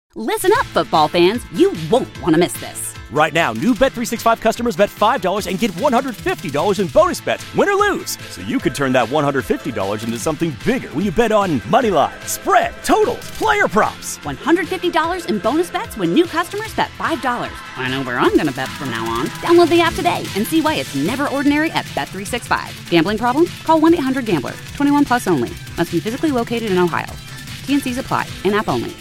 Listen up, football fans. You won't want to miss this. Right now, new Bet365 customers bet $5 and get $150 in bonus bets, win or lose. So you could turn that $150 into something bigger when you bet on money line, spread, totals, player props. $150 in bonus bets when new customers bet $5. I know where I'm going to bet from now on. Download the app today and see why it's never ordinary at Bet365. Gambling problem? Call 1-800-GAMBLER. 21 plus only. Must be physically located in Ohio. T&Cs apply. In-app only.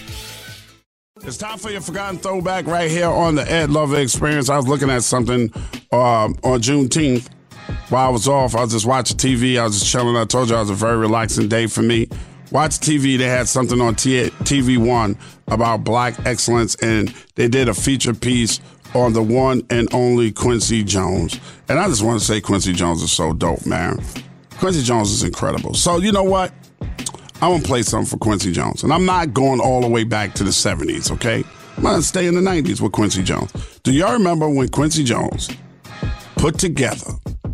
It's time for your Forgotten Throwback right here on the Ed Lover Experience. I was looking at something on Juneteenth while I was off. I was just watching TV. I was just chilling. I told you it was a very relaxing day for me. Watch TV. They had something on TV1 about black excellence, and they did a feature piece on the one and only Quincy Jones. And I just want to say Quincy Jones is so dope, man. Quincy Jones is incredible. So you know what? I want to play something for Quincy Jones. And I'm not going all the way back to the 70s, okay? I'm going to stay in the 90s with Quincy Jones. Do y'all remember when Quincy Jones put together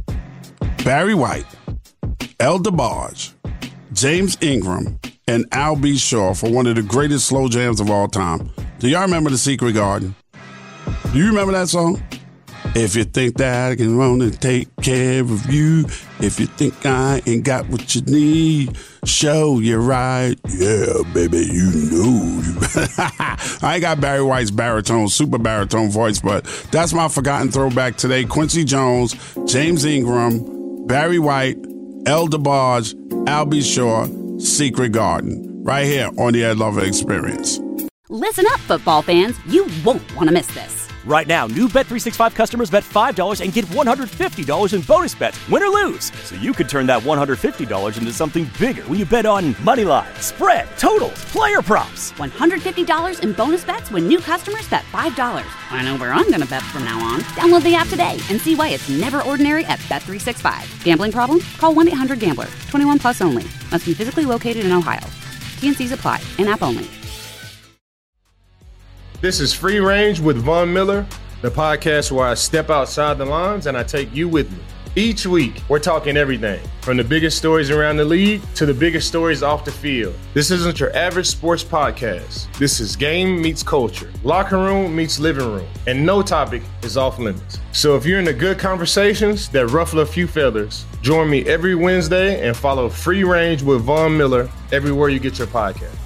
Barry White, El DeBarge, James Ingram, and Al B. Shaw for one of the greatest slow jams of all time? Do y'all remember The Secret Garden? Do you remember that song? If you think that I can run and take care of you, if you think I ain't got what you need, show you right. Yeah, baby, you know. I ain't got Barry White's super baritone voice, but that's my Forgotten Throwback today. Quincy Jones, James Ingram, Barry White, El DeBarge, Al B. Shaw, Secret Garden, right here on the Ed Lover Experience. Listen up, football fans. You won't want to miss this. Right now, new Bet365 customers bet $5 and get $150 in bonus bets, win or lose. So you could turn that $150 into something bigger when you bet on money line, spread, totals, player props. $150 in bonus bets when new customers bet $5. I know where I'm going to bet from now on. Download the app today and see why it's never ordinary at Bet365. Gambling problem? Call 1-800-GAMBLER. 21 plus only. Must be physically located in Ohio. T&Cs apply. In-app only. This is Free Range with Von Miller, the podcast where I step outside the lines and I take you with me. Each week, we're talking everything from the biggest stories around the league to the biggest stories off the field. This isn't your average sports podcast. This is game meets culture, locker room meets living room, and no topic is off limits. So if you're into good conversations that ruffle a few feathers, join me every Wednesday and follow Free Range with Von Miller everywhere you get your podcast.